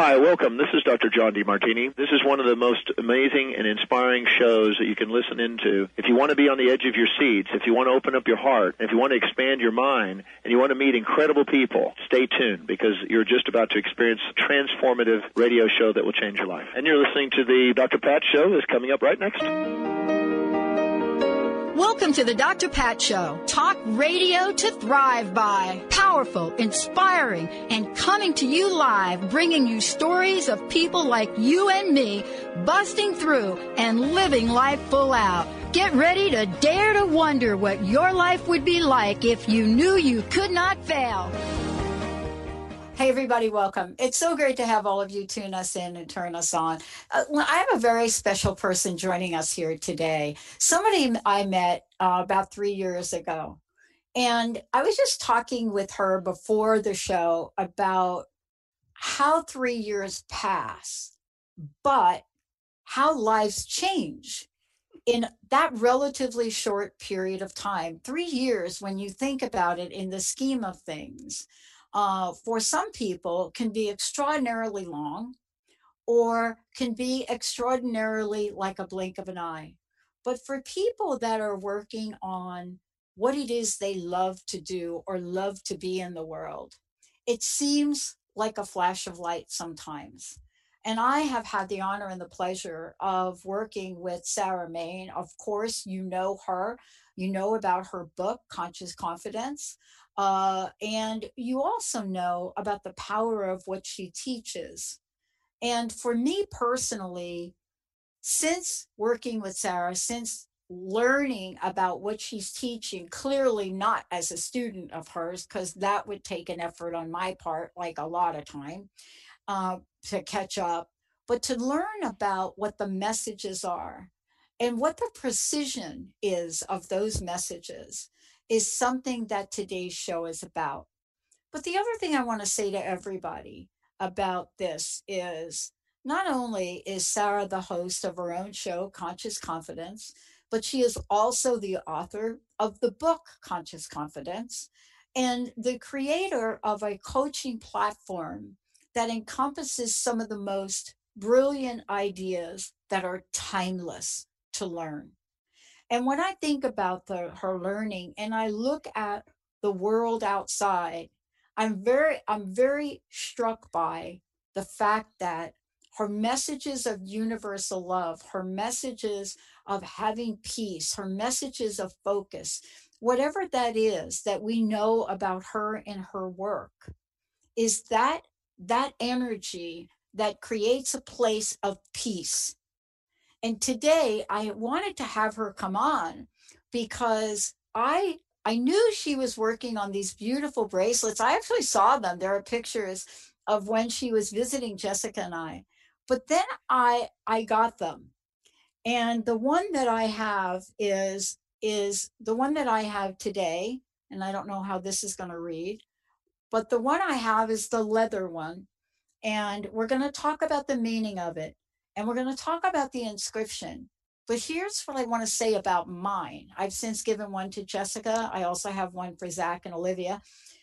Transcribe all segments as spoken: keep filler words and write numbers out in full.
Hi, welcome. This is Doctor John DeMartini. This is one of the most amazing and inspiring shows that you can listen into. If you want to be on the edge of your seats, if you want to open up your heart, if you want to expand your mind, and you want to meet incredible people, stay tuned because you're just about to experience a transformative radio show that will change your life. And you're listening to the Doctor Pat Show that's coming up right next. Welcome to the Doctor Pat Show. Talk radio to thrive by. Powerful, inspiring, and coming to you live, bringing you stories of people like you and me, busting through and living life full out. Get ready to dare to wonder what your life would be like if you knew you could not fail. Hey, everybody, welcome. It's so great to have all of you tune us in and turn us on. Uh, I have a very special person joining us here today. Somebody I met uh, about three years ago. And I was just talking with her before the show about how three years pass, but how lives change in that relatively short period of time. Three years, when you think about it in the scheme of things, Uh, for some people can be extraordinarily long or can be extraordinarily like a blink of an eye. But for people that are working on what it is they love to do or love to be in the world, it seems like a flash of light sometimes. And I have had the honor and the pleasure of working with Sarah Main. Of course, you know her. You know about her book, Conscious Confidence. Uh, and you also know about the power of what she teaches. And for me personally, since working with Sarah, since learning about what she's teaching, clearly not as a student of hers, because that would take an effort on my part, like a lot of time, uh, to catch up, but to learn about what the messages are and what the precision is of those messages is something that today's show is about. But the other thing I want to say to everybody about this is not only is Sarah the host of her own show, Conscious Confidence, but she is also the author of the book, Conscious Confidence, and the creator of a coaching platform that encompasses some of the most brilliant ideas that are timeless to learn. And when I think about the, her learning and I look at the world outside, I'm very, I'm very struck by the fact that her messages of universal love, her messages of having peace, her messages of focus, whatever that is that we know about her and her work, is that that energy that creates a place of peace. And today I wanted to have her come on because I I knew she was working on these beautiful bracelets. I actually saw them. There are pictures of when she was visiting Jessica and I. But then I I got them. And the one that I have is is the one that I have today, and I don't know how this is going to read, but the one I have is the leather one. And we're going to talk about the meaning of it. And we're going to talk about the inscription. But here's what I want to say about mine. I've since given one to Jessica. I also have one for Zach and Olivia.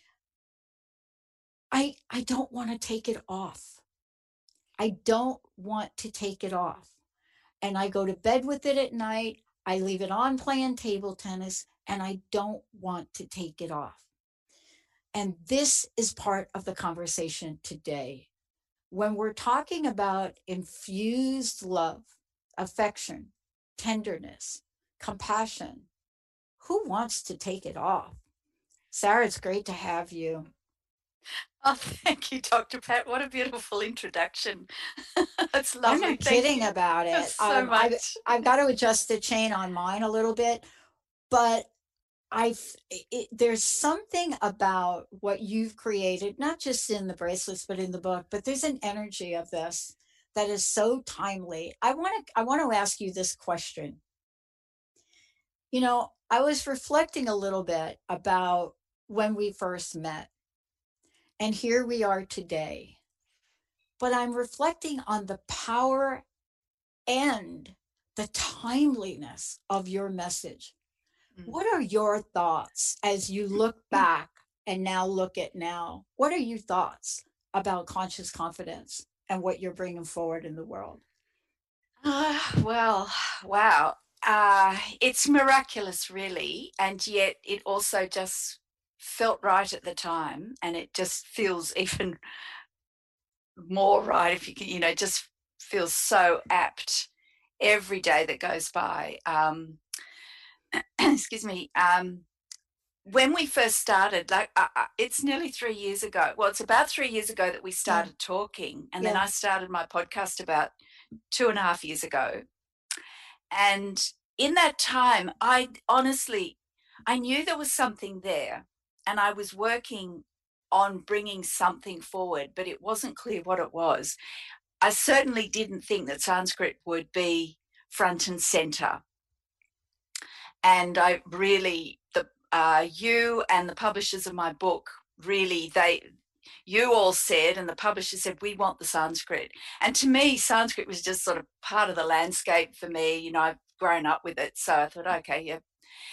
I, I don't want to take it off. I don't want to take it off. And I go to bed with it at night. I leave it on playing table tennis, and I don't want to take it off. And this is part of the conversation today. When we're talking about infused love, affection, tenderness, compassion, who wants to take it off? Sarah, it's great to have you. Oh, thank you, Doctor Pat. What a beautiful introduction. That's lovely. I'm not thank kidding you. about it. So um, much. I've, I've got to adjust the chain on mine a little bit, but I've, it, there's something about what you've created, not just in the bracelets, but in the book, but there's an energy of this that is so timely. I want to, I want to ask you this question. You know, I was reflecting a little bit about when we first met, and here we are today, but I'm reflecting on the power and the timeliness of your message. What are your thoughts as you look back and now look at now? What are your thoughts about Conscious Confidence and what you're bringing forward in the world? Uh, well, wow. Uh, it's miraculous, really. And yet it also just felt right at the time. And it just feels even more right, if you can, you know, just feels so apt every day that goes by. Um, excuse me. Um, when we first started, like uh, uh, it's nearly three years ago. Well, it's about three years ago that we started yeah. talking. And yeah. then I started my podcast about two and a half years ago. And in that time, I honestly, I knew there was something there, and I was working on bringing something forward, but it wasn't clear what it was. I certainly didn't think that Sanskrit would be front and center. And I really, the uh, you and the publishers of my book, really, they, you all said, and the publisher said, we want the Sanskrit. And to me, Sanskrit was just sort of part of the landscape for me. You know, I've grown up with it. So I thought, okay, yeah.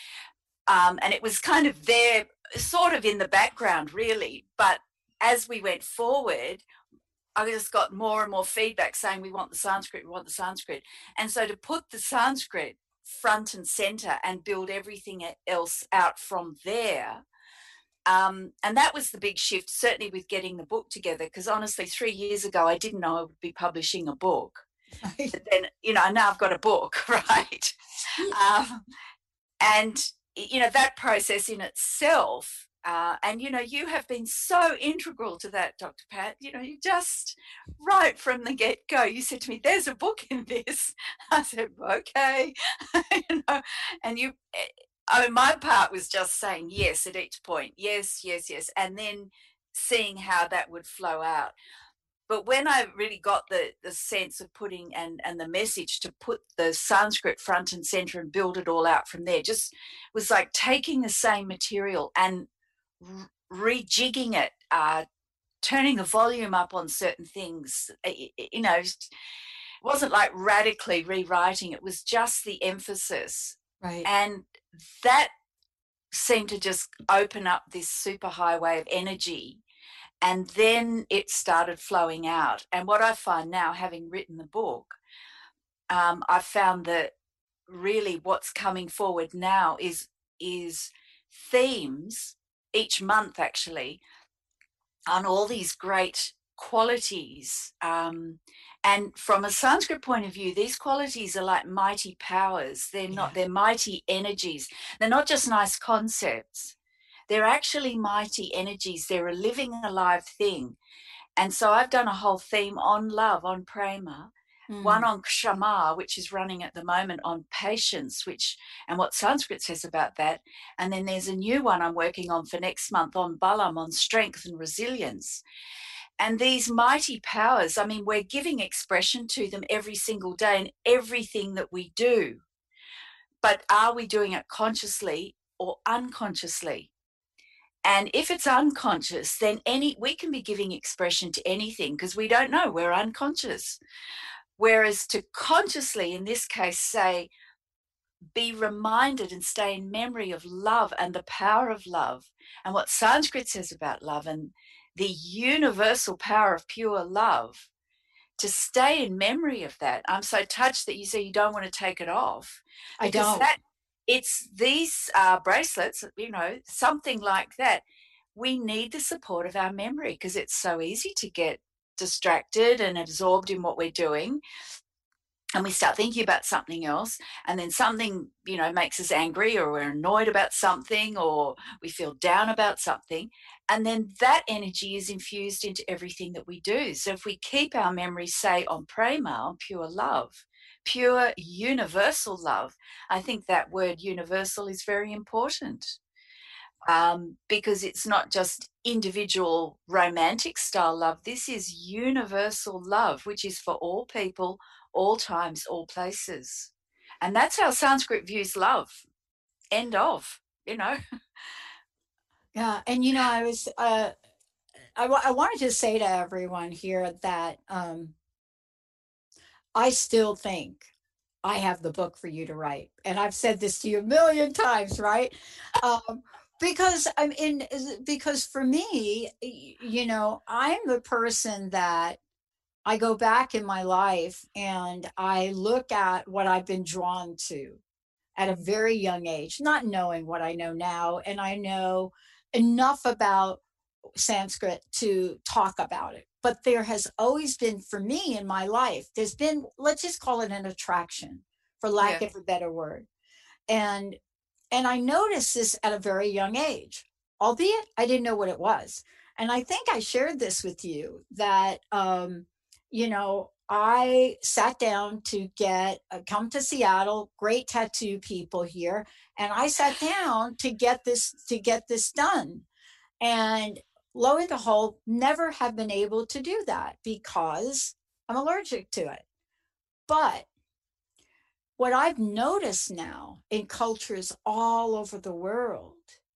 Um, and it was kind of there, sort of in the background, really. But as we went forward, I just got more and more feedback saying, we want the Sanskrit, we want the Sanskrit. And so to put the Sanskrit front and center and build everything else out from there, Um, and that was the big shift, certainly with getting the book together, because honestly, three years ago, I didn't know I would be publishing a book. Right. But then, you know, now I've got a book, right? um, and, you know, that process in itself, uh, and, you know, you have been so integral to that, Doctor Pat. You know, you just, right from the get-go, you said to me, there's a book in this. I said, okay. you know, and you... I mean, my part was just saying yes at each point. Yes, yes, yes. And then seeing how that would flow out. But when I really got the, the sense of putting and, and the message to put the Sanskrit front and center and build it all out from there, just was like taking the same material and rejigging it, uh, turning the volume up on certain things. You know, it wasn't like radically rewriting. It was just the emphasis. Right. And that seemed to just open up this super highway of energy, and then it started flowing out. And what I find now, having written the book, um, I found that really what's coming forward now is is themes each month, actually, on all these great qualities. Um, and from a Sanskrit point of view, these qualities are like mighty powers. They're not, yeah. they're mighty energies. They're not just nice concepts. They're actually mighty energies. They're a living, alive thing. And so I've done a whole theme on love, on prema, mm. one on kshama, which is running at the moment, on patience, which, and what Sanskrit says about that. And then there's a new one I'm working on for next month on balam, on strength and resilience. And these mighty powers, I mean, we're giving expression to them every single day in everything that we do. But are we doing it consciously or unconsciously? And if it's unconscious, then any we can be giving expression to anything because we don't know, we're unconscious. Whereas to consciously, in this case, say, be reminded and stay in memory of love and the power of love and what Sanskrit says about love and the universal power of pure love, to stay in memory of that. I'm so touched that you say you don't want to take it off. I don't. That, it's these uh, bracelets, you know, something like that. We need the support of our memory because it's so easy to get distracted and absorbed in what we're doing. And we start thinking about something else, and then something, you know, makes us angry, or we're annoyed about something, or we feel down about something. And then that energy is infused into everything that we do. So if we keep our memory, say, on prema, on pure love, pure universal love, I think that word universal is very important. Um, because it's not just individual romantic style love. This is universal love, which is for all people, all times, all places. And that's how Sanskrit views love. End of, you know. Yeah. And, you know, I was, uh, I, w- I wanted to say to everyone here that um, I still think I have the book for you to write. And I've said this to you a million times, right? Um, because I'm in, because for me, you know, I'm the person that I go back in my life and I look at what I've been drawn to at a very young age, not knowing what I know now. And I know enough about Sanskrit to talk about it. But there has always been, for me in my life, there's been, let's just call it an attraction, for lack yeah. of a better word. And and I noticed this at a very young age, albeit I didn't know what it was. And I think I shared this with you that, um, you know, I sat down to get, uh, come to Seattle, great tattoo people here. And I sat down to get this, to get this done. And lo and behold, never have been able to do that because I'm allergic to it. But what I've noticed now in cultures all over the world,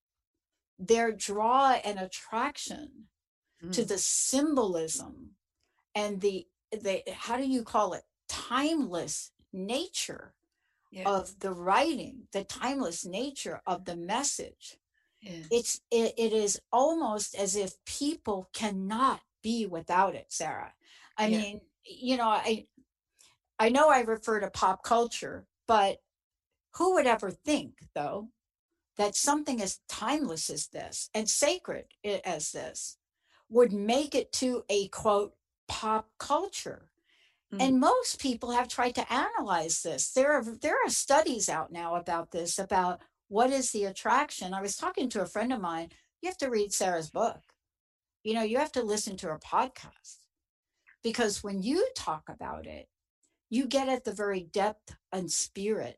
their draw and attraction mm. to the symbolism and the, the, how do you call it, timeless nature yeah. of the writing, the timeless nature of the message. Yeah. It's it, it is almost as if people cannot be without it, Sarah. I yeah. mean, you know, I I know I refer to pop culture, but who would ever think, though, that something as timeless as this and sacred as this would make it to a, quote, pop culture? Mm. And most people have tried to analyze this. There are there are studies out now about this, about what is the attraction. I was talking to a friend of mine. You have to read Sarah's book. You know, you have to listen to her podcast. Because when you talk about it, you get at the very depth and spirit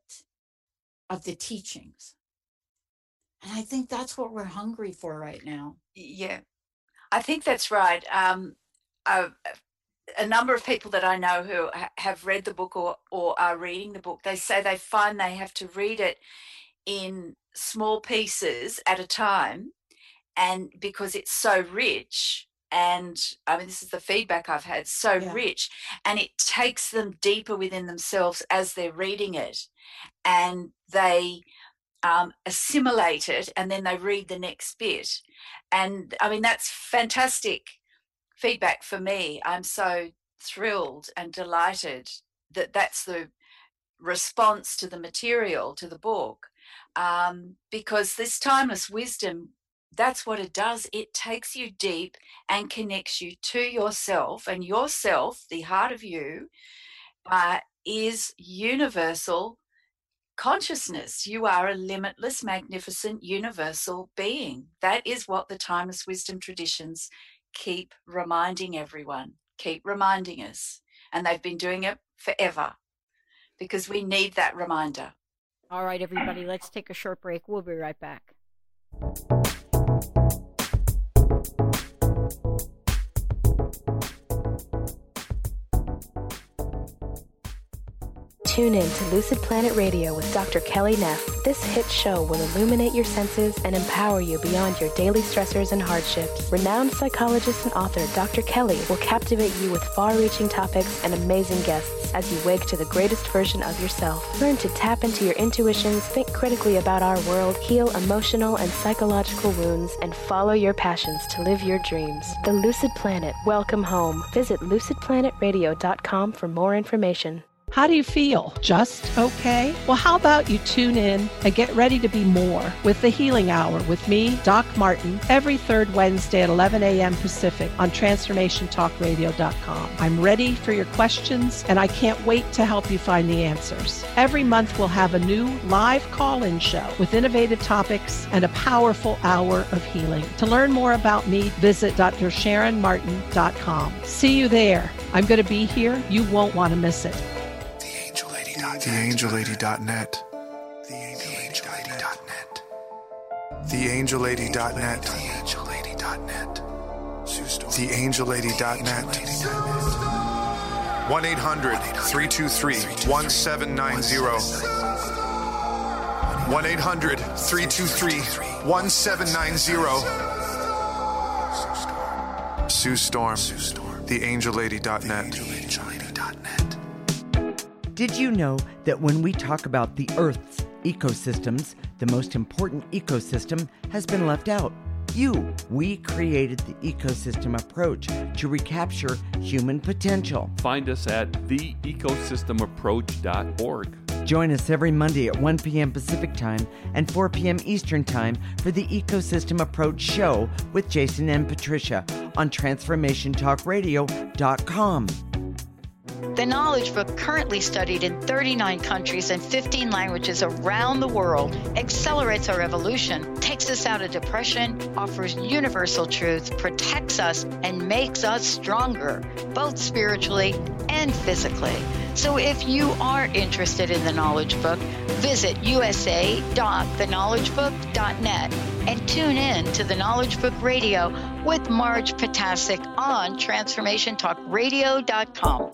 of the teachings. And I think that's what we're hungry for right now. Yeah, I think that's right. Um, uh, a number of people that I know who ha- have read the book or, or are reading the book, they say they find they have to read it in small pieces at a time, and because it's so rich. And I mean, this is the feedback I've had, so yeah. rich, and it takes them deeper within themselves as they're reading it, and they um, assimilate it, and then they read the next bit. And I mean, that's fantastic feedback for me. I'm so thrilled and delighted that that's the response to the material, to the book, um, because this timeless wisdom, that's what it does. It takes you deep and connects you to yourself, and yourself, the heart of you, uh, is universal consciousness. You are a limitless, magnificent, universal being. That is what the timeless wisdom traditions keep reminding everyone, keep reminding us. And they've been doing it forever because we need that reminder. All right, everybody, let's take a short break. We'll be right back. Tune in to Lucid Planet Radio with Doctor Kelly Neff. This hit show will illuminate your senses and empower you beyond your daily stressors and hardships. Renowned psychologist and author Doctor Kelly will captivate you with far-reaching topics and amazing guests as you wake to the greatest version of yourself. Learn to tap into your intuitions, think critically about our world, heal emotional and psychological wounds, and follow your passions to live your dreams. The Lucid Planet. Welcome home. Visit lucid planet radio dot com for more information. How do you feel? Just okay? Well, how about you tune in and get ready to be more with the Healing Hour with me, Doc Martin, every third Wednesday at eleven a.m. Pacific on transformation talk radio dot com. I'm ready for your questions, and I can't wait to help you find the answers. Every month we'll have a new live call-in show with innovative topics and a powerful hour of healing. To learn more about me, visit d r sharon martin dot com. See you there. I'm going to be here. You won't want to miss it. The angel lady dot net. The angel lady dot net. The angel lady dot net. The angel lady dot net. The angel lady dot net. one eight hundred three two three one seven nine zero. one eight hundred three two three one seven nine zero. Sue Storm. The angel lady dot net. Did you know that when we talk about the Earth's ecosystems, the most important ecosystem has been left out? You, we created the ecosystem approach to recapture human potential. Find us at the ecosystem approach dot org. Join us every Monday at one p.m. Pacific Time and four p.m. Eastern Time for the Ecosystem Approach Show with Jason and Patricia on transformation talk radio dot com. The Knowledge Book, currently studied in thirty-nine countries and fifteen languages around the world, accelerates our evolution, takes us out of depression, offers universal truth, protects us, and makes us stronger, both spiritually and physically. So if you are interested in the Knowledge Book, visit u s a dot the knowledge book dot net and tune in to the Knowledge Book Radio with Marge Potasic on transformation talk radio dot com.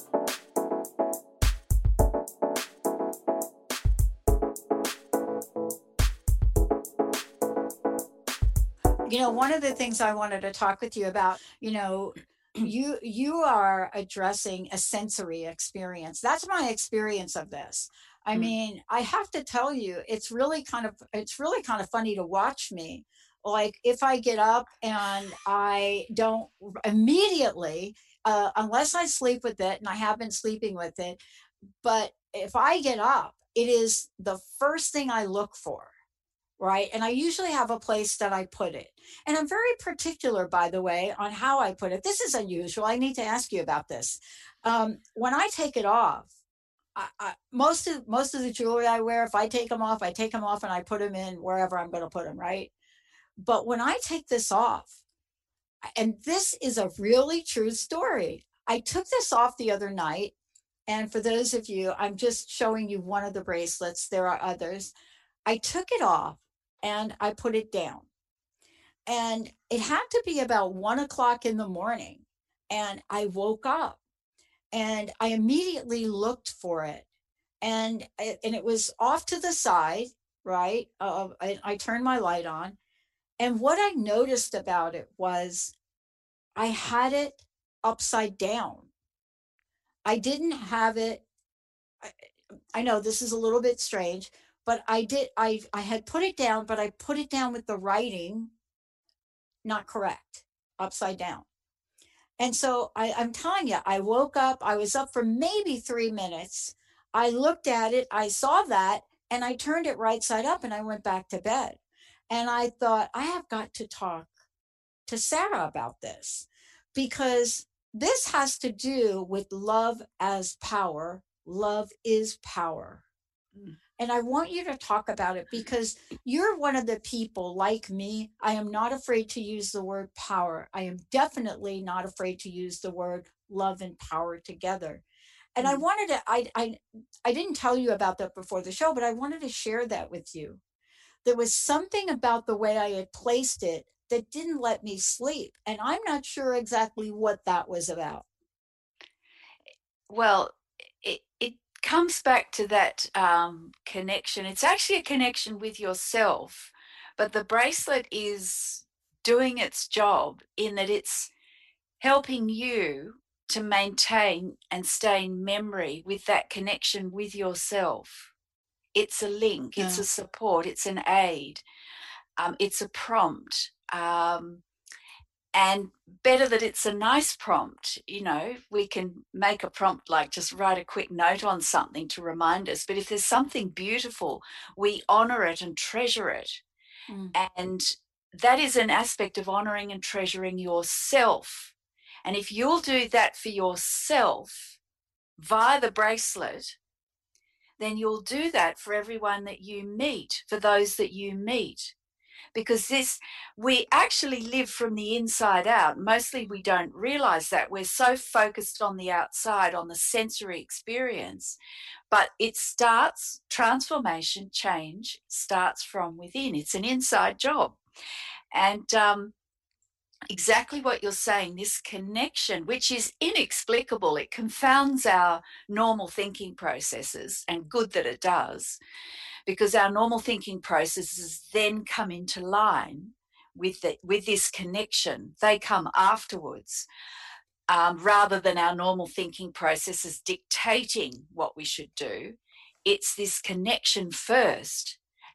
You know, one of the things I wanted to talk with you about, you know, you you are addressing a sensory experience. That's my experience of this. I Mm. mean, I have to tell you, it's really kind of it's really kind of funny to watch me. Like if I get up and I don't immediately, uh, unless I sleep with it, and I have been sleeping with it, but if I get up, it is the first thing I look for. Right. And I usually have a place that I put it. And I'm very particular, by the way, on how I put it. This is unusual. I need to ask you about this. Um, when I take it off, I, I, most of most of the jewelry I wear, if I take them off, I take them off and I put them in wherever I'm going to put them. Right. But when I take this off, and this is a really true story, I took this off the other night. And for those of you, I'm just showing you one of the bracelets. There are others. I took it off and I put it down. And it had to be about one o'clock in the morning. And I woke up and I immediately looked for it. And, and it was off to the side, right? Uh, I, I turned my light on. And what I noticed about it was I had it upside down. I didn't have it. I, I know this is a little bit strange, but I did, I, I had put it down, but I put it down with the writing not correct, upside down. And so I, I'm telling you, I woke up, I was up for maybe three minutes. I looked at it, I saw that, and I turned it right side up and I went back to bed. And I thought, I have got to talk to Sarah about this, because this has to do with love as power. Love is power. Mm. And I want you to talk about it, because you're one of the people like me. I am not afraid to use the word power. I am definitely not afraid to use the word love and power together. And mm. I wanted to, I, I, I didn't tell you about that before the show, but I wanted to share that with you. There was something about the way I had placed it that didn't let me sleep. And I'm not sure exactly what that was about. Well, it, it comes back to that um, connection. It's actually a connection with yourself, but the bracelet is doing its job in that it's helping you to maintain and stay in memory with that connection with yourself. It's a link, yeah. It's a support, it's an aid, um, it's a prompt. Um, and better that it's a nice prompt. You know, we can make a prompt like just write a quick note on something to remind us. But if there's something beautiful, we honor it and treasure it. Mm. And that is an aspect of honoring and treasuring yourself. And if you'll do that for yourself via the bracelet, then you'll do that for everyone that you meet, for those that you meet. Because this, we actually live from the inside out. Mostly we don't realize that. We're so focused on the outside, on the sensory experience. But it starts, transformation, change starts from within. It's an inside job. And um, exactly what you're saying, this connection, which is inexplicable, it confounds our normal thinking processes, and good that it does. Because our normal thinking processes then come into line with the, with this connection. They come afterwards, um, rather than our normal thinking processes dictating what we should do. It's this connection first,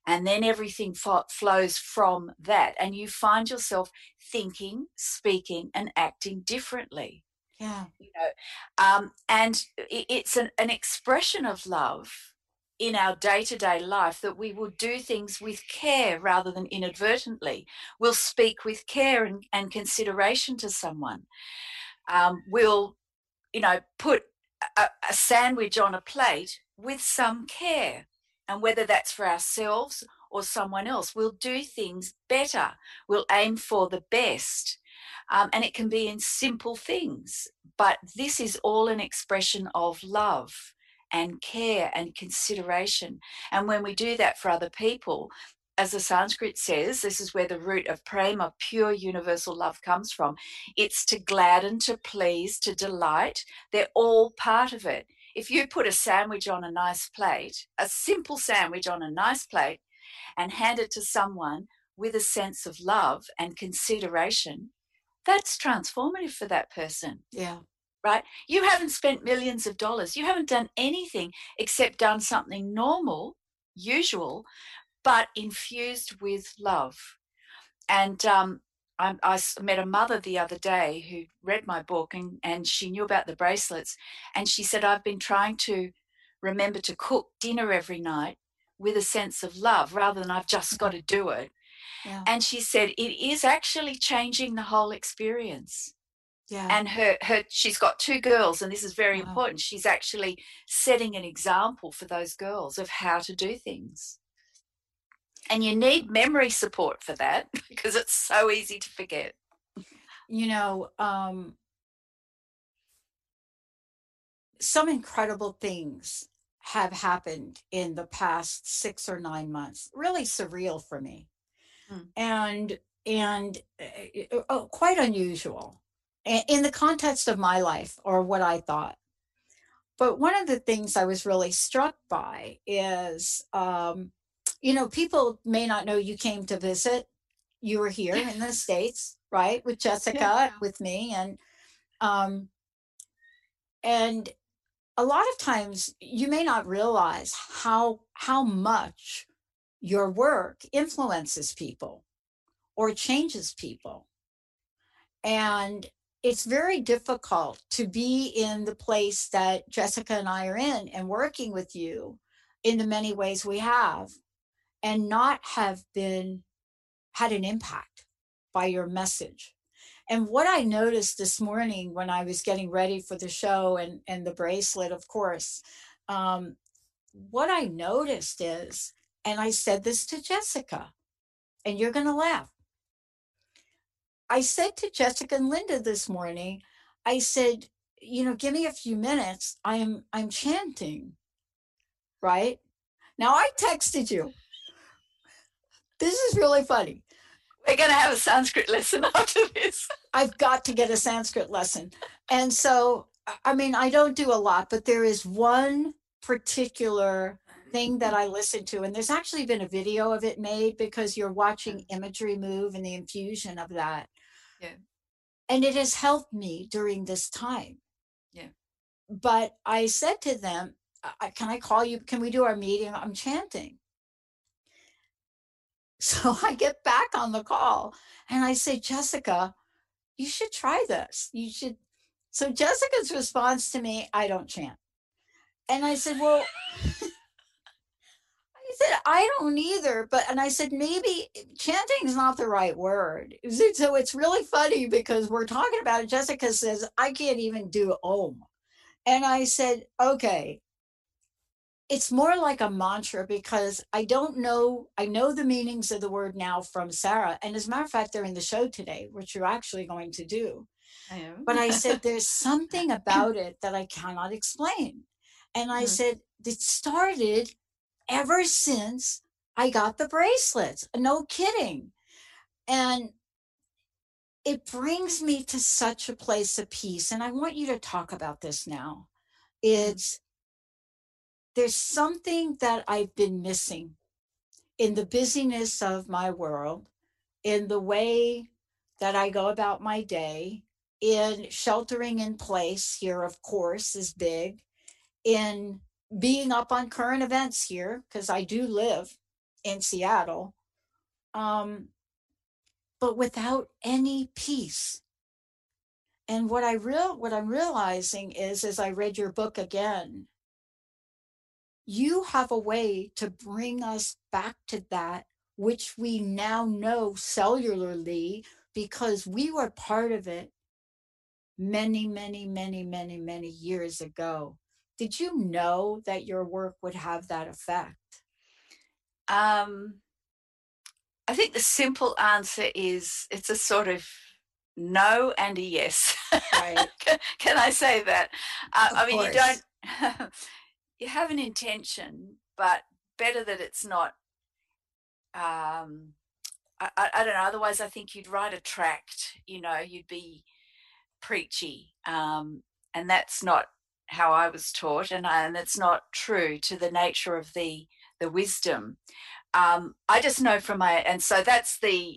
And then everything fo- flows from that. And you find yourself thinking, speaking, and acting differently. Yeah. You know, um, and it, it's an, an expression of love in our day-to-day life that we will do things with care rather than inadvertently. We'll speak with care and, and consideration to someone. Um, we'll, you know, put a, a sandwich on a plate with some care. And whether that's for ourselves or someone else, we'll do things better. We'll aim for the best. Um, and it can be in simple things. But this is all an expression of love and care and consideration. And when we do that for other people, as the Sanskrit says, this is where the root of prema, pure universal love, comes from. It's to gladden, to please, to delight. They're all part of it. If you put a sandwich on a nice plate, a simple sandwich on a nice plate, and hand it to someone with a sense of love and consideration, that's transformative for that person. Yeah. Right? You haven't spent millions of dollars. You haven't done anything except done something normal, usual, but infused with love. And um, I, I met a mother the other day who read my book, and, and she knew about the bracelets. And she said, I've been trying to remember to cook dinner every night with a sense of love rather than I've just got to do it. Yeah. And she said, it is actually changing the whole experience. Yeah. And her, her, she's got two girls, and this is very Wow. important. She's actually setting an example for those girls of how to do things. And you need memory support for that because it's so easy to forget. You know, um, some incredible things have happened in the past six or nine months. Really surreal for me, Mm. and and uh, uh, quite unusual in the context of my life or what I thought. But one of the things I was really struck by is, um, you know, people may not know you came to visit. You were here in the States, right, with Jessica, Yeah. with me, and um, and a lot of times you may not realize how how much your work influences people or changes people. And it's very difficult to be in the place that Jessica and I are in and working with you in the many ways we have and not have been had an impact by your message. And what I noticed this morning when I was getting ready for the show and, and the bracelet, of course, um, what I noticed is, and I said this to Jessica, and you're going to laugh. I said to Jessica and Linda this morning, I said, you know, give me a few minutes. I'm I'm chanting, right? Now I texted you. This is really funny. We're going to have a Sanskrit lesson after this. I've got to get a Sanskrit lesson. And so, I mean, I don't do a lot, but there is one particular thing that I listen to, and there's actually been a video of it made because you're watching imagery move and the infusion of that. Yeah. And it has helped me during this time. Yeah. But I said to them, can I call you? Can we do our meeting? I'm chanting. So I get back on the call and I say, Jessica, you should try this. You should. So Jessica's response to me, I don't chant. And I said, well, I said, I don't either. But, and I said, maybe chanting is not the right word. So it's really funny because we're talking about it. Jessica says, I can't even do Om. And I said, okay, it's more like a mantra because I don't know, I know the meanings of the word now from Sarah. And as a matter of fact, they're in the show today, which you're actually going to do. I am. But I said, there's something about it that I cannot explain. And I mm-hmm. said, it started ever since I got the bracelets. No kidding. And it brings me to such a place of peace. And I want you to talk about this now. It's, there's something that I've been missing in the busyness of my world, in the way that I go about my day, in sheltering in place here, of course, is big, in being up on current events here, because I do live in Seattle, um, but without any peace. And what I real what I'm realizing is, as I read your book again, you have a way to bring us back to that which we now know cellularly because we were part of it many, many, many, many, many years ago. Did you know that your work would have that effect? Um, I think the simple answer is it's a sort of no and a yes. Right. can, can I say that? Uh, Of I mean, course. you don't, you have an intention, but better that it's not, um, I, I, I don't know, otherwise I think you'd write a tract, you know, you'd be preachy. Um, and that's not how I was taught, and, I, and it's not true to the nature of the, the wisdom. Um, I just know from my, and so that's the,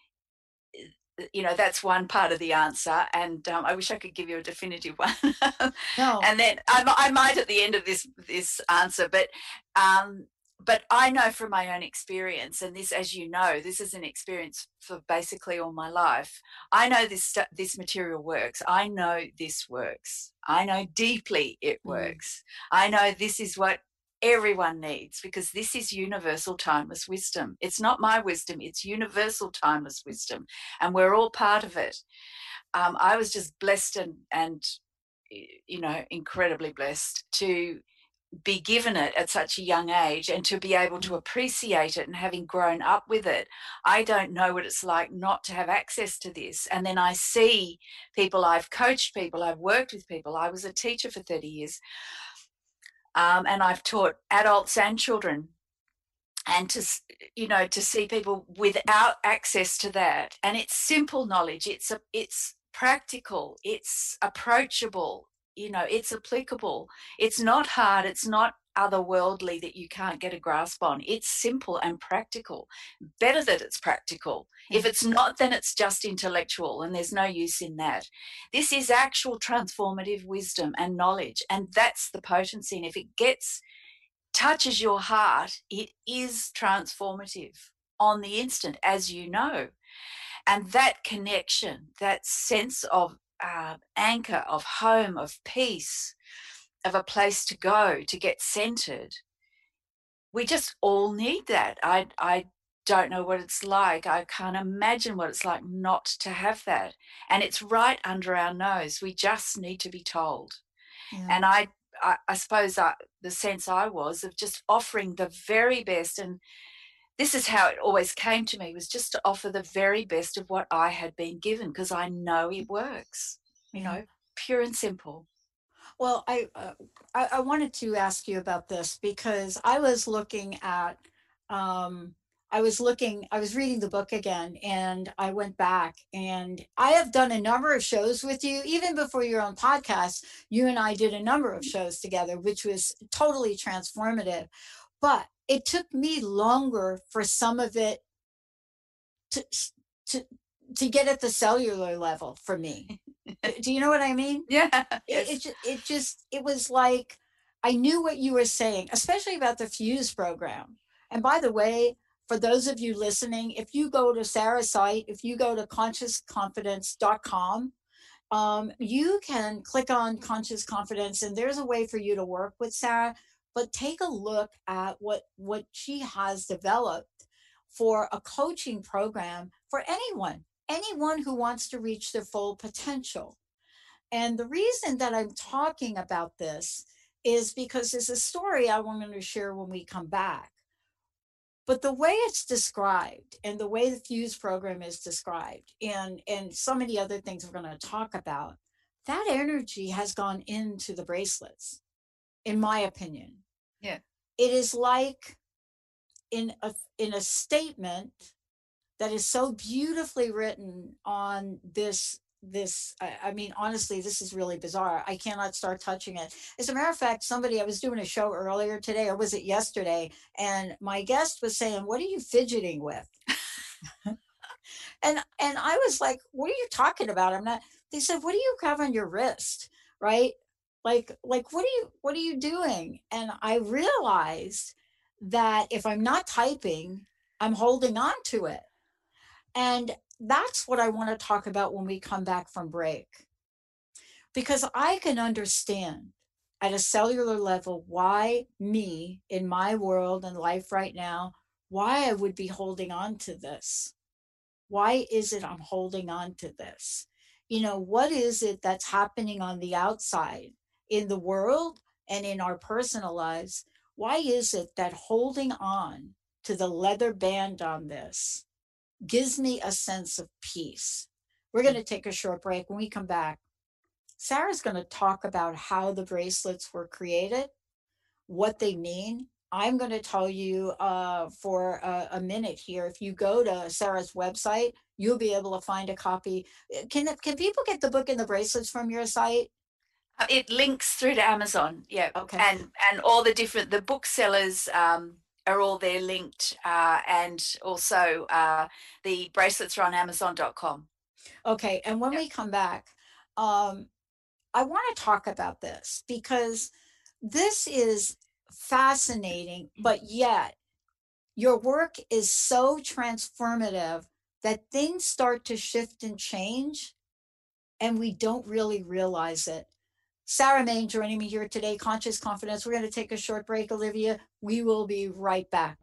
you know, that's one part of the answer. And um, I wish I could give you a definitive one. No. And then I, I might at the end of this, this answer, but, um, but I know from my own experience, and this, as you know, this is an experience for basically all my life. I know this, this material works. I know this works. I know deeply it works. Mm. I know this is what everyone needs, because this is universal timeless wisdom. It's not my wisdom, it's universal timeless wisdom, and we're all part of it. um, I was just blessed and and you know incredibly blessed to be given it at such a young age and to be able to appreciate it. And having grown up with it, I don't know what it's like not to have access to this. And then I see people, I've coached people, I've worked with people. I was a teacher for thirty years. Um, and I've taught adults and children, and to, you know, to see people without access to that. And it's simple knowledge. It's, a, it's practical. It's approachable. You know, it's applicable. It's not hard. It's not otherworldly that you can't get a grasp on. It's simple and practical. Better that it's practical. If it's not, then it's just intellectual, and there's no use in that. This is actual transformative wisdom and knowledge, and that's the potency. And if it gets, touches your heart, it is transformative on the instant, as you know. And that connection, that sense of uh, anchor, of home, of peace, of a place to go to get centered, we just all need that. I I don't know what it's like. I can't imagine what it's like not to have that. And it's right under our nose. We just need to be told. Yeah. And I, I, I suppose I, the sense I was of just offering the very best, and this is how it always came to me, was just to offer the very best of what I had been given, because I know it works, you know, pure and simple. Well, I, uh, I I wanted to ask you about this because I was looking at, um, I was looking, I was reading the book again, and I went back, and I have done a number of shows with you. Even before your own podcast, you and I did a number of shows together, which was totally transformative. But it took me longer for some of it to to to get at the cellular level for me. Do you know what I mean? Yeah. It, it, it just, it was like, I knew what you were saying, especially about the Fuse program. And by the way, for those of you listening, if you go to Sarah's site, if you go to conscious confidence dot com, um, you can click on Conscious Confidence, and there's a way for you to work with Sarah. But take a look at what, what she has developed for a coaching program for anyone, anyone who wants to reach their full potential. And the reason that I'm talking about this is because there's a story I want to share when we come back. But the way it's described, and the way the Fuse program is described, and, and so many other things we're going to talk about, that energy has gone into the bracelets, in my opinion. Yeah. It is like in a in a statement that is so beautifully written on this this I, I mean, honestly, this is really bizarre. I cannot start touching it. As a matter of fact, somebody, I was doing a show earlier today, or was it yesterday, and my guest was saying, "What are you fidgeting with?" and and I was like, "What are you talking about?" I'm not. They said, "What do you have on your wrist?" Right? Like, like, what are you, what are you doing? And I realized that if I'm not typing, I'm holding on to it. And that's what I want to talk about when we come back from break. Because I can understand at a cellular level why me in my world and life right now, why I would be holding on to this. Why is it I'm holding on to this? You know, what is it that's happening on the outside in the world and in our personal lives? Why is it that holding on to the leather band on this gives me a sense of peace? We're going to take a short break. When we come back, Sarah's going to talk about how the bracelets were created, what they mean. I'm going to tell you uh, for a, a minute here. If you go to Sarah's website, you'll be able to find a copy. Can can people get the book and the bracelets from your site? Uh, It links through to Amazon, yeah. Okay. And and all the different, the booksellers um, are all there linked, uh, and also uh, the bracelets are on Amazon dot com. Okay, and when Yep. we come back, um, I want to talk about this because this is fascinating, but yet your work is so transformative that things start to shift and change, and we don't really realize it. Sarah Main joining me here today, Conscious Confidence. We're going to take a short break, Olivia. We will be right back.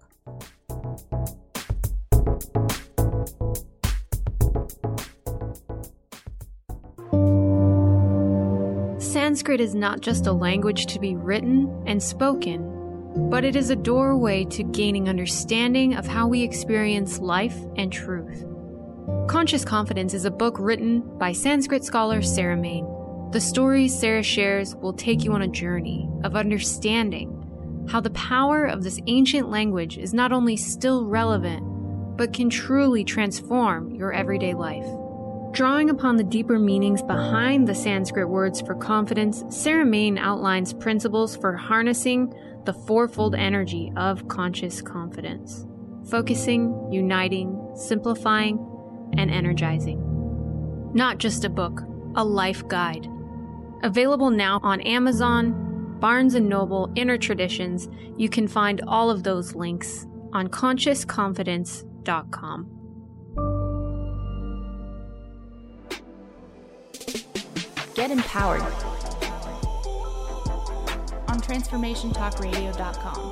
Sanskrit is not just a language to be written and spoken, but it is a doorway to gaining understanding of how we experience life and truth. Conscious Confidence is a book written by Sanskrit scholar Sarah Main. The stories Sarah shares will take you on a journey of understanding how the power of this ancient language is not only still relevant, but can truly transform your everyday life. Drawing upon the deeper meanings behind the Sanskrit words for confidence, Sarah Main outlines principles for harnessing the fourfold energy of conscious confidence: focusing, uniting, simplifying, and energizing. Not just a book, a life guide. Available now on Amazon, Barnes and Noble, Inner Traditions. You can find all of those links on conscious confidence dot com. Get empowered on transformation talk radio dot com.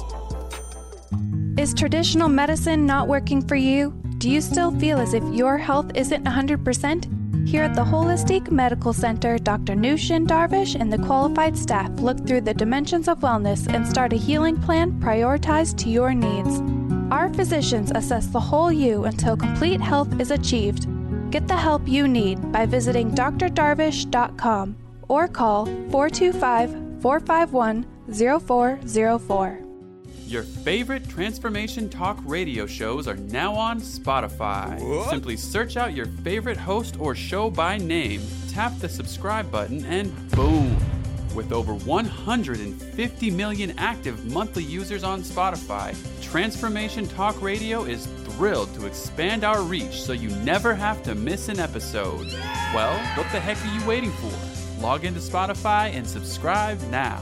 Is traditional medicine not working for you? Do you still feel as if your health isn't one hundred percent? Here at the Holistic Medical Center, Doctor Nushin Darvish and the qualified staff look through the dimensions of wellness and start a healing plan prioritized to your needs. Our physicians assess the whole you until complete health is achieved. Get the help you need by visiting d r darvish dot com or call four two five, four five one, zero four zero four. Your favorite Transformation Talk radio shows are now on Spotify. What? Simply search out your favorite host or show by name, tap the subscribe button, and boom! With over one hundred fifty million active monthly users on Spotify, Transformation Talk Radio is thrilled to expand our reach so you never have to miss an episode. Well, what the heck are you waiting for? Log into Spotify and subscribe now.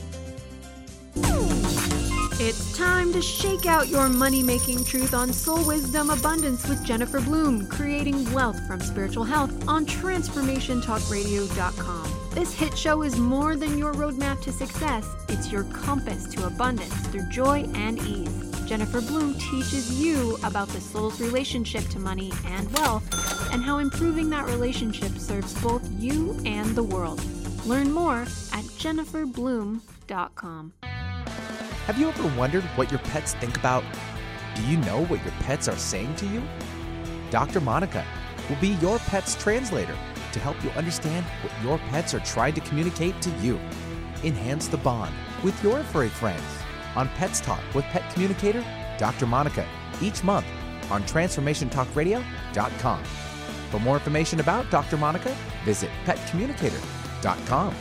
It's time to shake out your money-making truth on Soul Wisdom Abundance with Jennifer Bloom, creating wealth from spiritual health on transformation talk radio dot com. This hit show is more than your roadmap to success. It's your compass to abundance through joy and ease. Jennifer Bloom teaches you about the soul's relationship to money and wealth and how improving that relationship serves both you and the world. Learn more at jennifer bloom dot com. Have you ever wondered what your pets think about? Do you know what your pets are saying to you? Doctor Monica will be your pet's translator to help you understand what your pets are trying to communicate to you. Enhance the bond with your furry friends on Pets Talk with Pet Communicator Doctor Monica each month on transformation talk radio dot com. For more information about Doctor Monica, visit pet communicator dot com.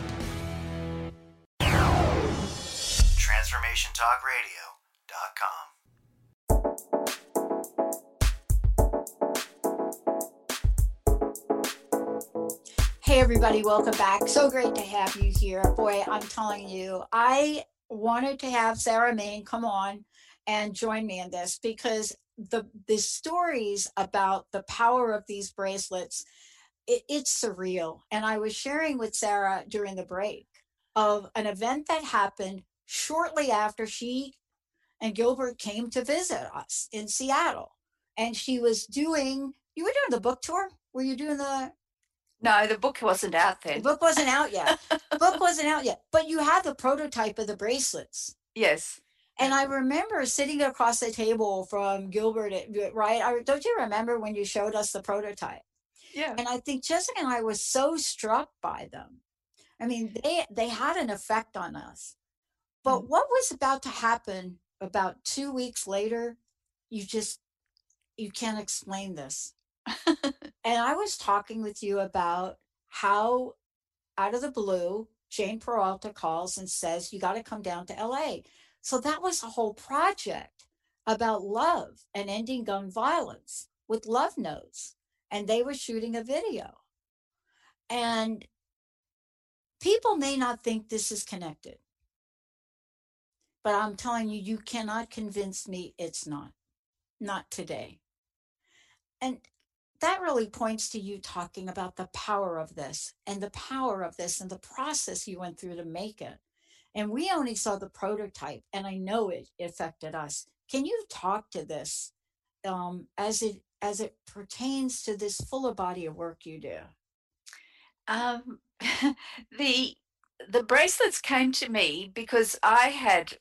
transformation talk radio dot com. Hey everybody, welcome back. So great to have you here. Boy, I'm telling you, I wanted to have Sarah Main come on and join me in this, because the the stories about the power of these bracelets, it, it's surreal. And I was sharing with Sarah during the break of an event that happened shortly after she and Gilbert came to visit us in Seattle. And she was doing, you were doing the book tour? Were you doing the? No, the book wasn't out then. The book wasn't out yet. The book wasn't out yet. But you had the prototype of the bracelets. Yes. And I remember sitting across the table from Gilbert, right? I, don't you remember when you showed us the prototype? Yeah. And I think Jessica and I were so struck by them. I mean, they they had an effect on us. But mm. what was about to happen about two weeks later, you just, you can't explain this. And I was talking with you about how out of the blue, Jane Peralta calls and says, you got to come down to L A. So that was a whole project about love and ending gun violence with love notes. And they were shooting a video. And people may not think this is connected. But I'm telling you, you cannot convince me it's not. Not today. And that really points to you talking about the power of this and the power of this and the process you went through to make it. And we only saw the prototype, and I know it affected us. Can you talk to this um, as it as it pertains to this fuller body of work you do? Um, the the bracelets came to me because I had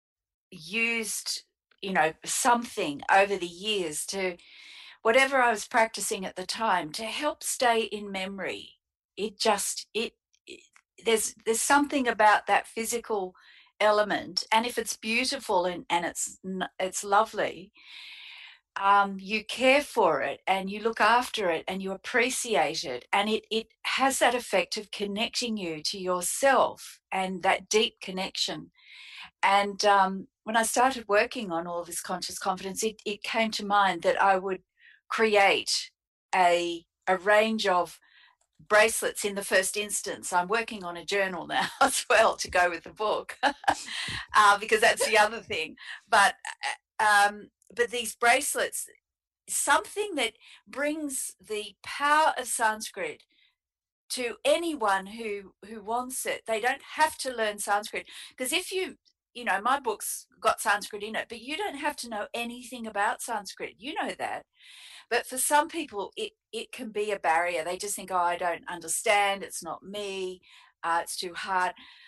used, you know, something over the years to, whatever I was practicing at the time, to help stay in memory. It just, it, it there's there's something about that physical element, and if it's beautiful and, and it's it's lovely, um, you care for it and you look after it and you appreciate it, and it it has that effect of connecting you to yourself and that deep connection. And um, when I started working on all this conscious confidence, it, it came to mind that I would create a a range of bracelets in the first instance. I'm working on a journal now as well to go with the book, uh, because that's the other thing. But um, but these bracelets, something that brings the power of Sanskrit to anyone who who wants it. They don't have to learn Sanskrit, because if you you know, my book's got Sanskrit in it, but you don't have to know anything about Sanskrit. You know that. But for some people, it, it can be a barrier. They just think, oh, I don't understand. It's not me. Uh, it's too hard.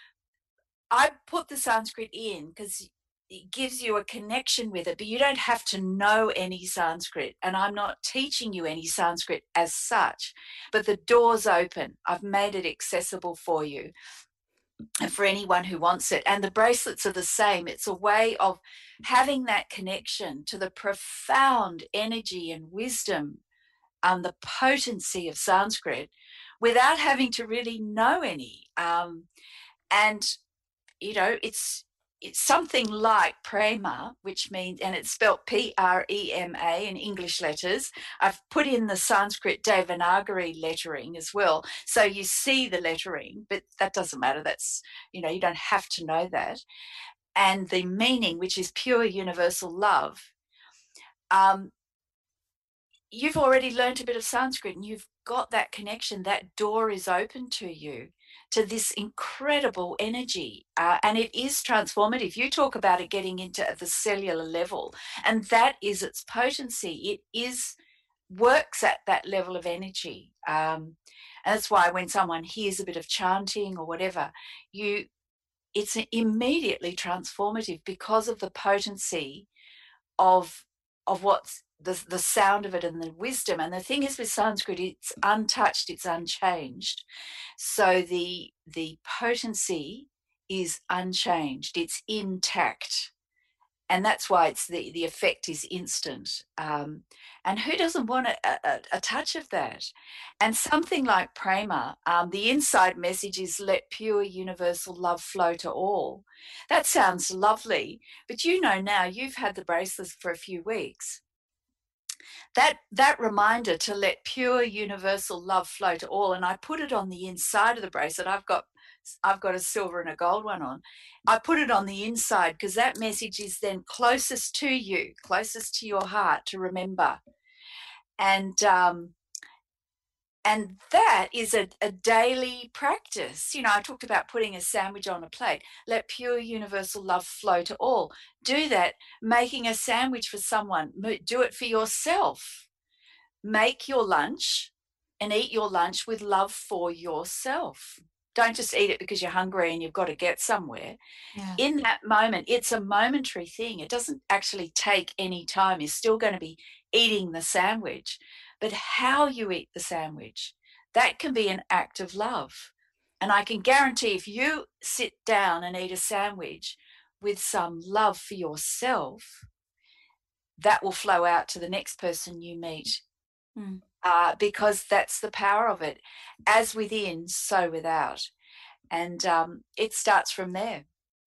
I put the Sanskrit in because it gives you a connection with it, but you don't have to know any Sanskrit. And I'm not teaching you any Sanskrit as such, but the door's open. I've made it accessible for you and for anyone who wants it. And the bracelets are the same. It's a way of having that connection to the profound energy and wisdom and the potency of Sanskrit without having to really know any. Um, and, you know, it's it's something like prema, which means, and it's spelled P R E M A in English letters. I've put in the Sanskrit Devanagari lettering as well. So you see the lettering, but that doesn't matter. That's, you know, you don't have to know that. And the meaning, which is pure universal love. Um, you've already learned a bit of Sanskrit and you've got that connection. That door is open to you, to this incredible energy, uh, and it is transformative. You talk about it getting into the cellular level, and that is its potency. It is works at that level of energy, um, and that's why when someone hears a bit of chanting or whatever, you it's immediately transformative because of the potency of of what's the the sound of it and the wisdom. And the thing is with Sanskrit, it's untouched, it's unchanged. So the the potency is unchanged, it's intact. And that's why it's the, the effect is instant. Um, and who doesn't want a, a, a touch of that? And something like prema, um, the inside message is let pure universal love flow to all. That sounds lovely, but you know now, you've had the bracelets for a few weeks. That that reminder to let pure universal love flow to all, and I put it on the inside of the bracelet. I've got I've got a silver and a gold one on. I put it on the inside because that message is then closest to you, closest to your heart to remember. And um, and that is a, a daily practice. You know, I talked about putting a sandwich on a plate. Let pure universal love flow to all. Do that. Making a sandwich for someone. Do it for yourself. Make your lunch and eat your lunch with love for yourself. Don't just eat it because you're hungry and you've got to get somewhere. Yeah. In that moment, it's a momentary thing. It doesn't actually take any time. You're still going to be eating the sandwich. But how you eat the sandwich, that can be an act of love. And I can guarantee if you sit down and eat a sandwich with some love for yourself, that will flow out to the next person you meet. Mm. Uh, because that's the power of it. As within, so without. And um, it starts from there.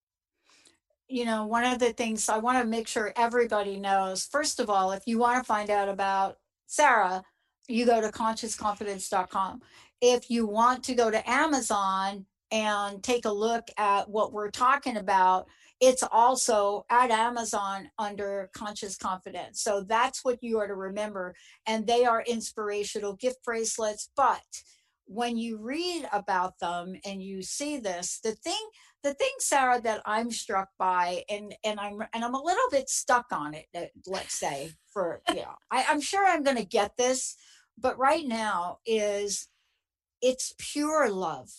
You know, one of the things I want to make sure everybody knows, first of all, if you want to find out about Sarah, you go to conscious confidence dot com. If you want to go to Amazon and take a look at what we're talking about, it's also at Amazon under Conscious Confidence. So that's what you are to remember. And they are inspirational gift bracelets. But when you read about them and you see this, the thing, the thing, Sarah, that I'm struck by, and and I'm and I'm a little bit stuck on it, let's say, for, you know, I, I'm sure I'm going to get this, but right now is it's pure love,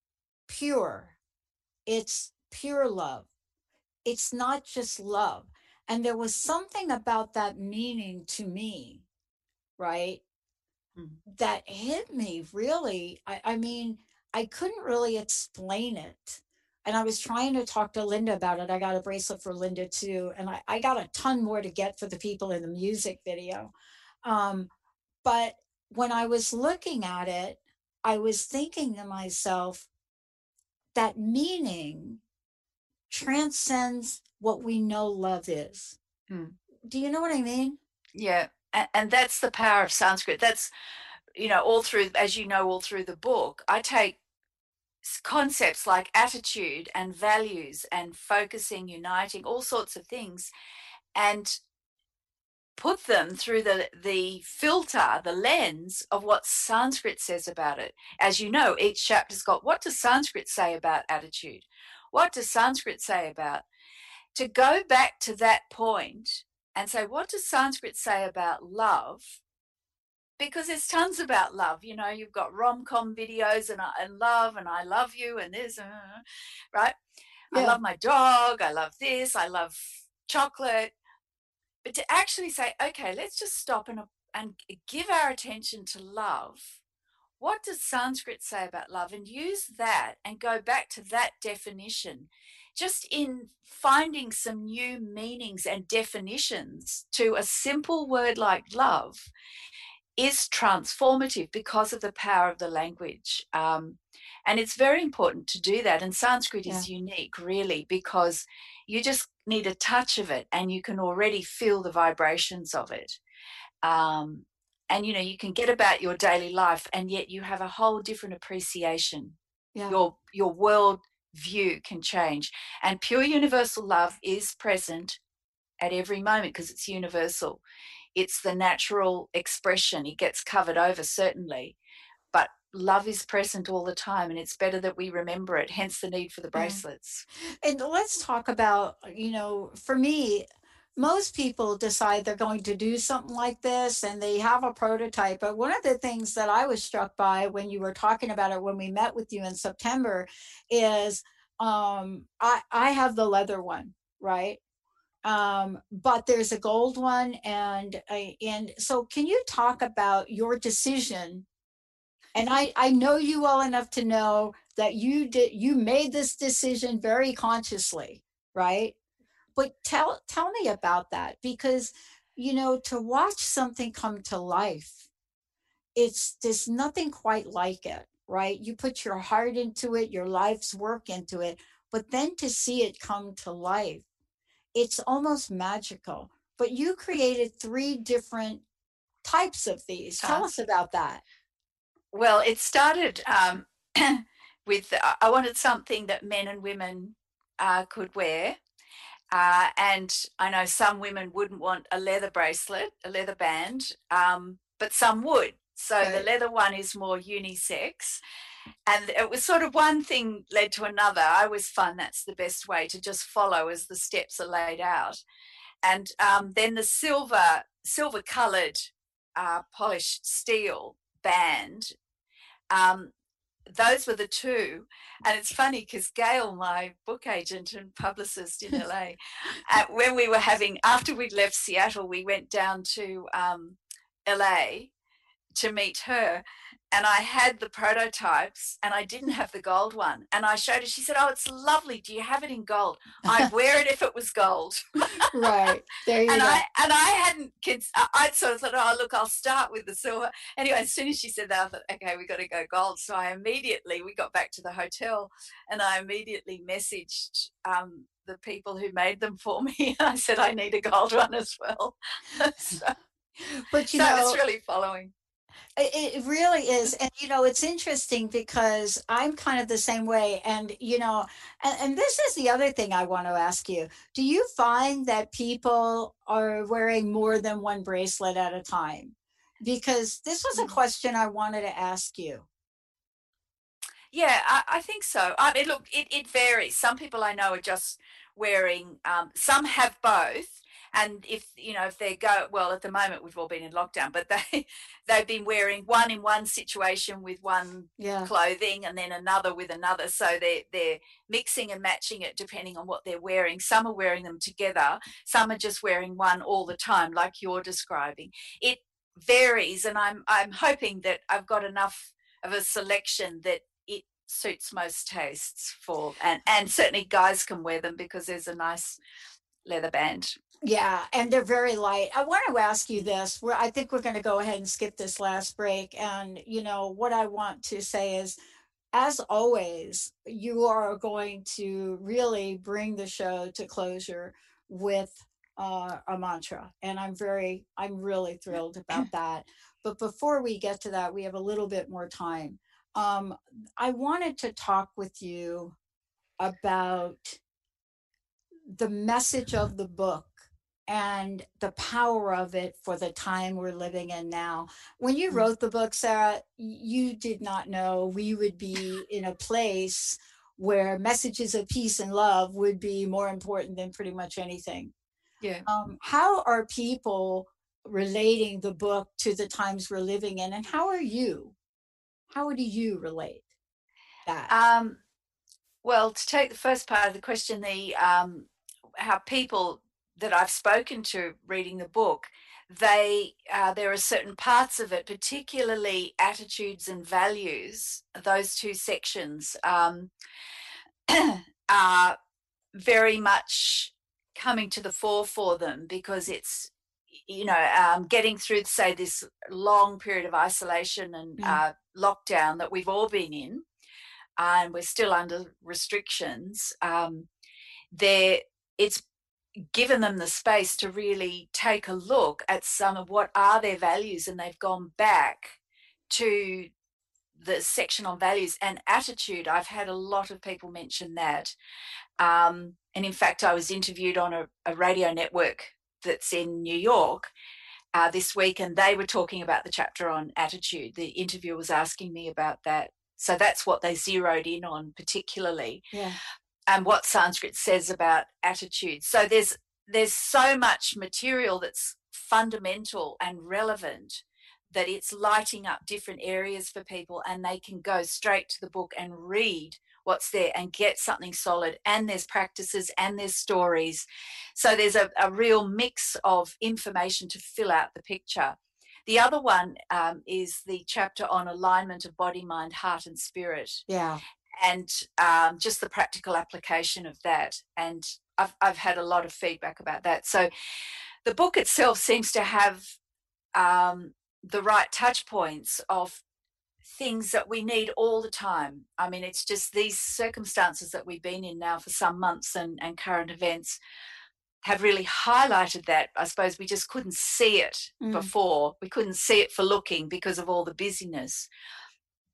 pure. It's pure love. It's not just love. And there was something about that meaning to me, right? Mm-hmm. That hit me really. I, I mean, I couldn't really explain it. And I was trying to talk to Linda about it. I got a bracelet for Linda too. And I, I got a ton more to get for the people in the music video. Um, but when I was looking at it, I was thinking to myself, that meaning transcends what we know love is. Hmm. Do you know what I mean? Yeah. And, and that's the power of Sanskrit. That's, you know, all through, as you know, all through the book, I take concepts like attitude and values and focusing, uniting, all sorts of things, and put them through the, the filter, the lens of what Sanskrit says about it. As you know, each chapter's got, what does Sanskrit say about attitude? What does Sanskrit say about? To go back to that point and say, what does Sanskrit say about love? Because there's tons about love. You know, you've got rom-com videos and, and love and I love you and this, uh, right? Yeah. I love my dog. I love this. I love chocolate. But to actually say, okay, let's just stop and, and give our attention to love. What does Sanskrit say about love? And use that and go back to that definition. Just in finding some new meanings and definitions to a simple word like love is transformative because of the power of the language. Um, and it's very important to do that. And Sanskrit yeah. is unique, really, because you just need a touch of it and you can already feel the vibrations of it. Um, and, you know, you can get about your daily life and yet you have a whole different appreciation. Yeah. Your, your world view can change. And pure universal love is present at every moment because it's universal. It's the natural expression. It gets covered over, certainly, but love is present all the time, and it's better that we remember it, hence the need for the bracelets. And let's talk about, you know, for me, most people decide they're going to do something like this and they have a prototype. But one of the things that I was struck by when you were talking about it, when we met with you in September, is um, I, I have the leather one, right? Um, but there's a gold one. And, I, and so can you talk about your decision? And I, I know you well enough to know that you did, you made this decision very consciously, right? But tell, tell me about that, because, you know, to watch something come to life, it's, there's nothing quite like it, right? You put your heart into it, your life's work into it, but then to see it come to life, it's almost magical. But you created three different types of these. Tell uh, us about that. Well, it started um, with I wanted something that men and women uh, could wear. Uh, and I know some women wouldn't want a leather bracelet, a leather band, um, but some would. So right. The leather one is more unisex. And it was sort of one thing led to another. I always find that's the best way to just follow as the steps are laid out. And um, then the silver, silver coloured uh, polished steel band, um, those were the two. And it's funny because Gail, my book agent and publicist in L A, uh, when we were having, after we'd left Seattle, we went down to um, L A to meet her. And I had the prototypes and I didn't have the gold one. And I showed her, she said, oh, it's lovely. Do you have it in gold? I'd wear it if it was gold. Right. There you and go. I, and I hadn't, kids, I'd sort of thought, oh, look, I'll start with the silver. Anyway, as soon as she said that, I thought, okay, we got to go gold. So I immediately, we got back to the hotel and I immediately messaged um, the people who made them for me. And I said, I need a gold one as well. so but you so know, it's really following. It really is. And, you know, it's interesting because I'm kind of the same way. And, you know, and, and this is the other thing I want to ask you. Do you find that people are wearing more than one bracelet at a time? Because this was a question I wanted to ask you. Yeah, I, I think so. I mean, look, it, it varies. Some people I know are just wearing, um, some have both. And if, you know, if they go, well, at the moment we've all been in lockdown, but they, they've been wearing one in one situation with one yeah. clothing and then another with another. So they're, they're mixing and matching it depending on what they're wearing. Some are wearing them together. Some are just wearing one all the time, like you're describing. It varies. And I'm, I'm hoping that I've got enough of a selection that it suits most tastes for, and, and certainly guys can wear them because there's a nice leather band. Yeah, and they're very light. I want to ask you this. We're, I think we're going to go ahead and skip this last break. And, you know, what I want to say is, as always, you are going to really bring the show to closure with uh, a mantra. And I'm very, I'm really thrilled about that. But before we get to that, we have a little bit more time. Um, I wanted to talk with you about the message of the book and the power of it for the time we're living in now. When you wrote the book, Sarah, you did not know we would be in a place where messages of peace and love would be more important than pretty much anything. Yeah. Um, how are people relating the book to the times we're living in, and how are you? How do you relate that? Um, well, to take the first part of the question, the um, how people that I've spoken to reading the book, they uh, there are certain parts of it, particularly attitudes and values, those two sections um, are very much coming to the fore for them, because it's, you know, um, getting through, say, this long period of isolation and mm. uh, lockdown that we've all been in, uh, and we're still under restrictions. Um, there, it's given them the space to really take a look at some of what are their values, and they've gone back to the section on values and attitude. I've had a lot of people mention that. Um, and in fact, I was interviewed on a, a radio network that's in New York uh, this week, and they were talking about the chapter on attitude. The interviewer was asking me about that. So that's what they zeroed in on particularly. Yeah. And what Sanskrit says about attitude. So there's there's so much material that's fundamental and relevant that it's lighting up different areas for people, and they can go straight to the book and read what's there and get something solid. And there's practices and there's stories. So there's a, a real mix of information to fill out the picture. The other one um, is the chapter on alignment of body, mind, heart, and spirit. Yeah. And um, just the practical application of that. And I've, I've had a lot of feedback about that. So the book itself seems to have um, the right touch points of things that we need all the time. I mean, it's just these circumstances that we've been in now for some months, and, and current events have really highlighted that. I suppose we just couldn't see it mm. before. We couldn't see it for looking because of all the busyness.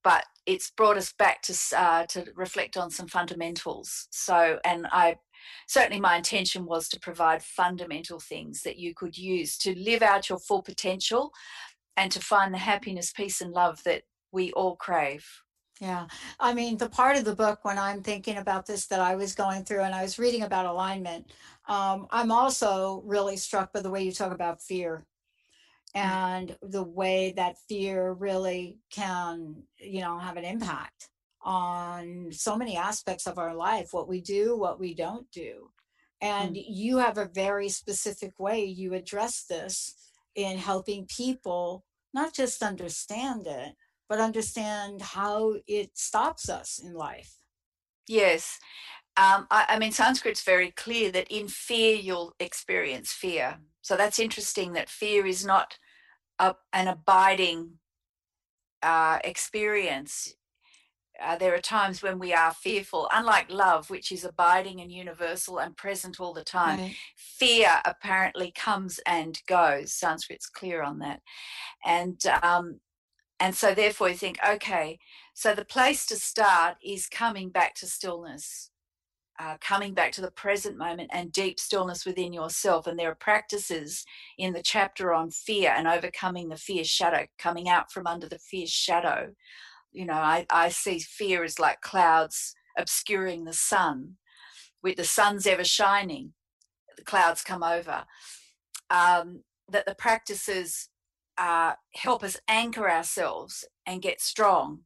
but it's brought us back to uh, to reflect on some fundamentals. So, and I certainly my intention was to provide fundamental things that you could use to live out your full potential and to find the happiness, peace, and love that we all crave. Yeah. I mean, the part of the book when I'm thinking about this that I was going through and I was reading about alignment, um, I'm also really struck by the way you talk about fear and the way that fear really can, you know, have an impact on so many aspects of our life, what we do, what we don't do. And mm. you have a very specific way you address this in helping people not just understand it, but understand how it stops us in life. Yes. Um, I, I mean, Sanskrit's very clear that in fear, you'll experience fear. So that's interesting that fear is not a, an abiding uh, experience. Uh, there are times when we are fearful, unlike love, which is abiding and universal and present all the time. Right. Fear apparently comes and goes. Sanskrit's clear on that. And um, and so therefore you think, okay, so the place to start is coming back to stillness, uh, coming back to the present moment and deep stillness within yourself. And there are practices in the chapter on fear and overcoming the fear shadow, coming out from under the fear shadow. You know, I, I see fear as like clouds obscuring the sun. With the sun's ever shining, the clouds come over. Um, that the practices uh, help us anchor ourselves and get strong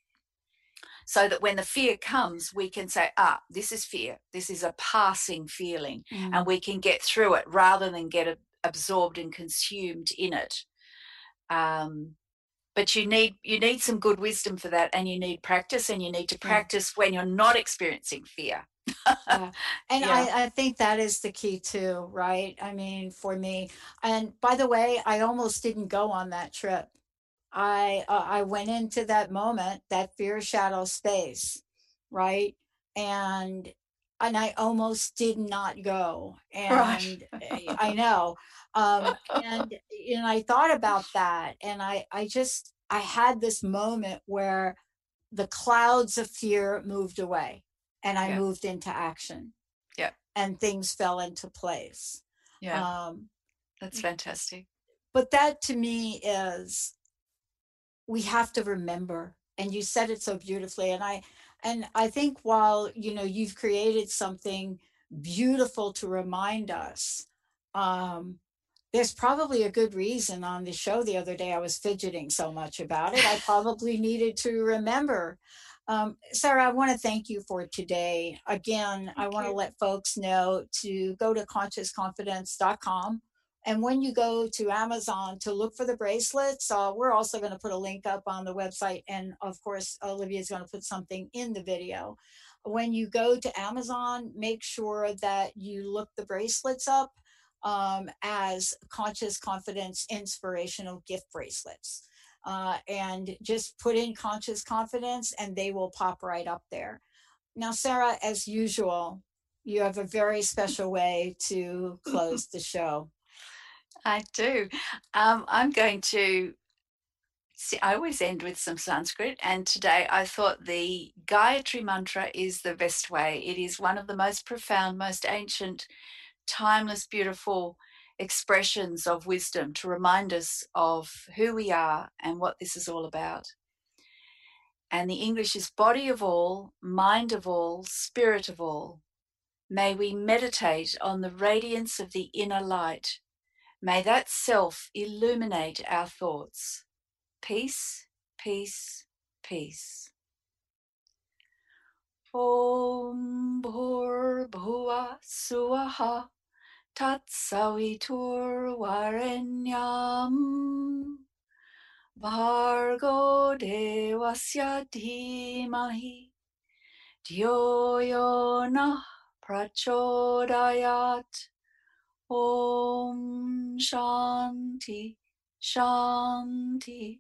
so that when the fear comes, we can say, ah, this is fear. This is a passing feeling. Mm. And we can get through it rather than get absorbed and consumed in it. Um, But you need you need some good wisdom for that, and you need practice, and you need to practice yeah. when you're not experiencing fear. yeah. And yeah. I, I think that is the key too, right? I mean, for me. And by the way, I almost didn't go on that trip. I uh, I went into that moment, that fear shadow space, right? And and I almost did not go. And right. I know. Um, and, and I thought about that, and I, I just, I had this moment where the clouds of fear moved away and I yeah. moved into action. Yeah. And things fell into place. Yeah. Um, That's fantastic. But that to me is, we have to remember, and you said it so beautifully. And I, and I think while, you know, you've created something beautiful to remind us, um, there's probably a good reason on the show the other day I was fidgeting so much about it. I probably needed to remember. Um, Sarah, I want to thank you for today. Again, thank I want you. to let folks know to go to conscious confidence dot com. And when you go to Amazon to look for the bracelets, uh, we're also going to put a link up on the website. And of course, Olivia is going to put something in the video. When you go to Amazon, make sure that you look the bracelets up um, as Conscious Confidence Inspirational Gift Bracelets. Uh, and just put in Conscious Confidence and they will pop right up there. Now, Sarah, as usual, you have a very special way to close the show. I do. Um, I'm going to, see, I always end with some Sanskrit, and today I thought the Gayatri Mantra is the best way. It is one of the most profound, most ancient, timeless, beautiful expressions of wisdom to remind us of who we are and what this is all about. And the English is body of all, mind of all, spirit of all. May we meditate on the radiance of the inner light. May that self illuminate our thoughts. Peace, peace, peace. Om Bhur Bhuva Suvaha Tat Savitur Varenyam Bhargo Devasya Dhimahi Dhyo Yo Nah Prachodayat. Om Shanti, Shanti,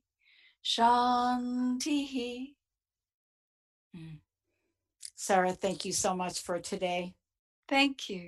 Shanti. Mm. Sarah, thank you so much for today. Thank you.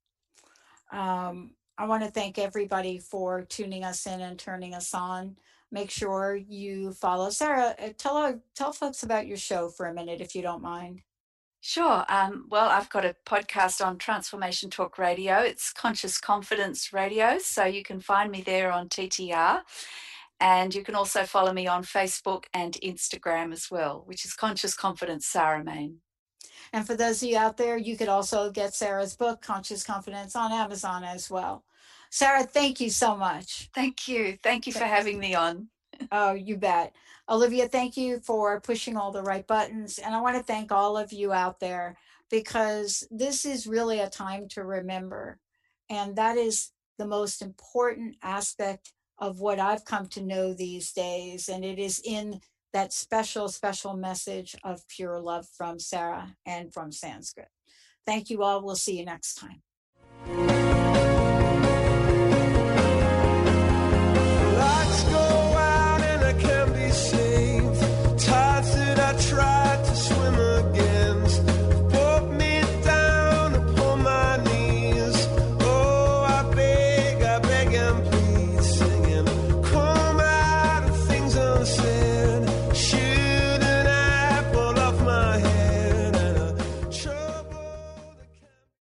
Um, I want to thank everybody for tuning us in and turning us on. make sure you follow Sarah. Uh, Tell our, tell folks about your show for a minute, if you don't mind. Sure. Um, well, I've got a podcast on Transformation Talk Radio. It's Conscious Confidence Radio, so you can find me there on T T R. And you can also follow me on Facebook and Instagram as well, which is Conscious Confidence Sarah Main. And for those of you out there, you could also get Sarah's book, Conscious Confidence, on Amazon as well. Sarah, thank you so much. Thank you. Thank you for having me on. Oh, you bet. Olivia, thank you for pushing all the right buttons. And I want to thank all of you out there, because this is really a time to remember. And that is the most important aspect of what I've come to know these days. And it is in that special, special message of pure love from Sarah and from Sanskrit. Thank you all. We'll see you next time.